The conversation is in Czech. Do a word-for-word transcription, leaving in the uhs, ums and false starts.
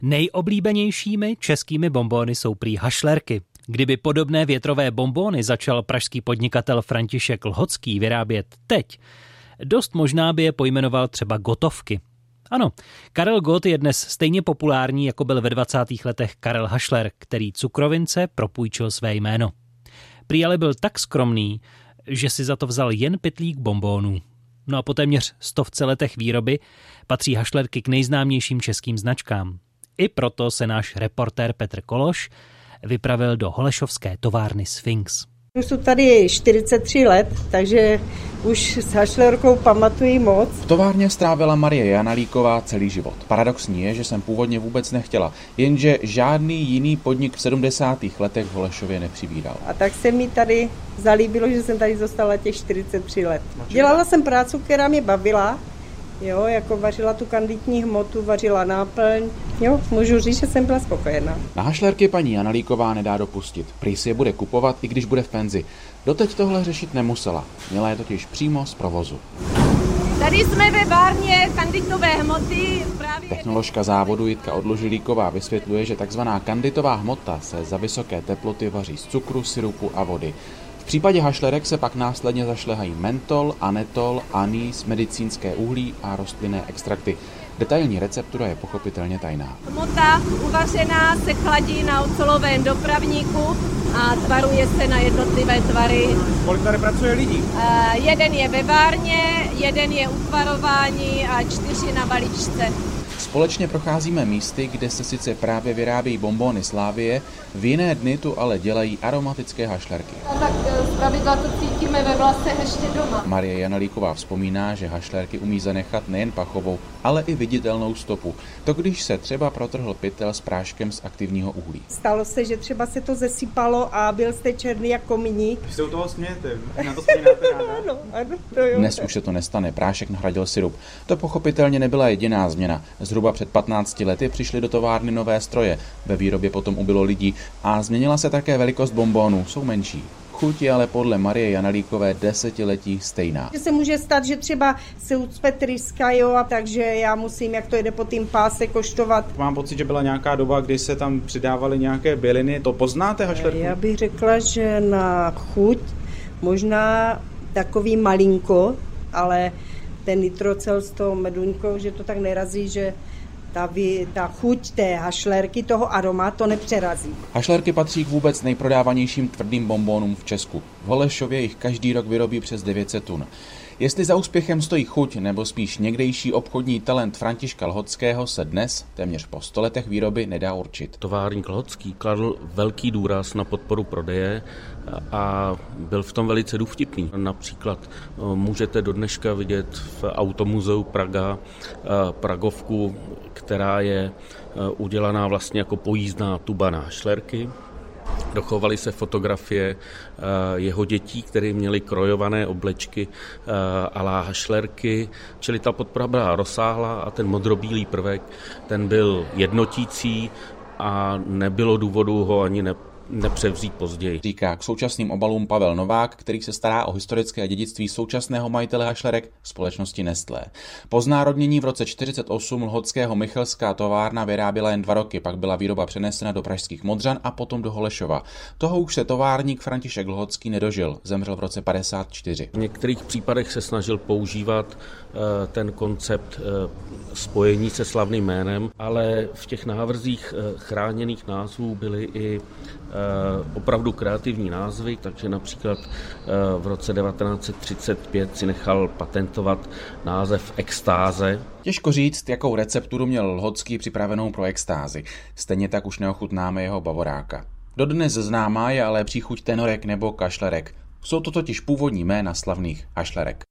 Nejoblíbenějšími českými bonbóny jsou prý hašlerky. Kdyby podobné větrové bonbóny začal pražský podnikatel František Lhocký vyrábět teď, dost možná by je pojmenoval třeba Gotovky. Ano, Karel Gott je dnes stejně populární, jako byl ve dvacátých letech Karel Hašler, který cukrovince propůjčil své jméno. Prý ale byl tak skromný, že si za to vzal jen pytlík bonbónů. No a po téměř stovce letech výroby patří hašlerky k nejznámějším českým značkám. I proto se náš reportér Petr Kološ vypravil do holešovské továrny Sphinx. Už jsou tady čtyřicet tři let, takže už s hašlerkou pamatuji moc. V továrně strávila Marie Janalíková celý život. Paradoxní je, že jsem původně vůbec nechtěla, jenže žádný jiný podnik v sedmdesátých letech v Holešově nepřivídal. A tak se mi tady zalíbilo, že jsem tady zůstala těch čtyřicet tři let. Dělala jsem práci, která mě bavila. Jo, jako vařila tu kanditní hmotu, vařila náplň. Jo, můžu říct, že jsem byla spokojená. Na hašlerky paní Janalíková nedá dopustit. Prý si je bude kupovat, i když bude v penzi. Doteď tohle řešit nemusela. Měla je totiž přímo z provozu. Tady jsme ve várně kanditové hmoty. Právě... Technoložka závodu Jitka Odložilíková vysvětluje, že takzvaná kanditová hmota se za vysoké teploty vaří z cukru, sirupu a vody. V případě hašlerek se pak následně zašlehají mentol, anetol, anýs, medicínské uhlí a rostlinné extrakty. Detailní receptura je pochopitelně tajná. Hmota uvařená se chladí na ocelovém dopravníku a tvaruje se na jednotlivé tvary. Kolik tady pracuje lidí? Uh, jeden je ve várně, jeden je u tvarování a čtyři na balíčce. Společně procházíme místy, kde se sice právě vyrábějí bonbóny Slávie, v jiné dny tu ale dělají aromatické hašlerky. A tak zpravidla to cítíme ve vlasech ještě doma. Marie Janalíková vzpomíná, že hašlerky umí zanechat nejen pachovou, ale i viditelnou stopu. To když se třeba protrhl pytel s práškem z aktivního uhlí. Stalo se, že třeba se to zesypalo a byl jste černý jako mini. Vy se u toho smějete, na to vzpomínáte ráda? Ano, ano, to jo. Dnes už se to nestane, prášek nahradil sirup. To pochopitelně nebyla jediná změna. Zhruba před patnácti lety přišly do továrny nové stroje. Ve výrobě potom ubylo lidí a změnila se také velikost bonbónů, jsou menší. Chuť je ale podle Marie Janalíkové desetiletí stejná. Že se může stát, že třeba se ucpe tryska, jo, a takže já musím, jak to jde po tým páse, koštovat. Mám pocit, že byla nějaká doba, kdy se tam přidávaly nějaké byliny. To poznáte, hašlerku? Já bych řekla, že na chuť možná takový malinko, ale ten nitrocel s tou meduňkou, že to tak nerazí, že Ta, vy, ta chuť té hašlerky, toho aroma, to nepřerazí. Hašlerky patří k vůbec nejprodávanějším tvrdým bonbónům v Česku. V Holešově jich každý rok vyrobí přes devět set tun. Jestli za úspěchem stojí chuť, nebo spíš někdejší obchodní talent Františka Lhockého, se dnes, téměř po sto letech výroby, nedá určit. Továrník Lhocký kladl velký důraz na podporu prodeje a byl v tom velice důvtipný. Například můžete do dneška vidět v Automuzeu Praga pragovku, která je udělaná vlastně jako pojízdná tuba na hašlerky. Dochovaly se fotografie jeho dětí, které měly krojované oblečky a la hašlerky, čili ta podpora byla rozsáhlá a ten modrobílý prvek, ten byl jednotící a nebylo důvodu ho ani ne nepřevzít později. Říká k současným obalům Pavel Novák, který se stará o historické dědictví současného majitele hašlerek společnosti Nestlé. Po znárodnění v roce čtyřicet osm Lhockého michelská továrna vyráběla jen dva roky, pak byla výroba přenesena do pražských Modřan a potom do Holešova. Toho už se továrník František Lhocký nedožil, zemřel v roce padesát čtyři. V některých případech se snažil používat ten koncept spojení se slavným jménem, ale v těch návrzích chráněných názvů byly i opravdu kreativní názvy, takže například v roce devatenáct set třicet pět si nechal patentovat název extáze. Těžko říct, jakou recepturu měl Lhocký připravenou pro extázi. Stejně tak už neochutnáme jeho bavoráka. Dodnes známá je ale příchuť tenorek nebo kašlerek. Jsou to totiž původní jména slavných hašlerek.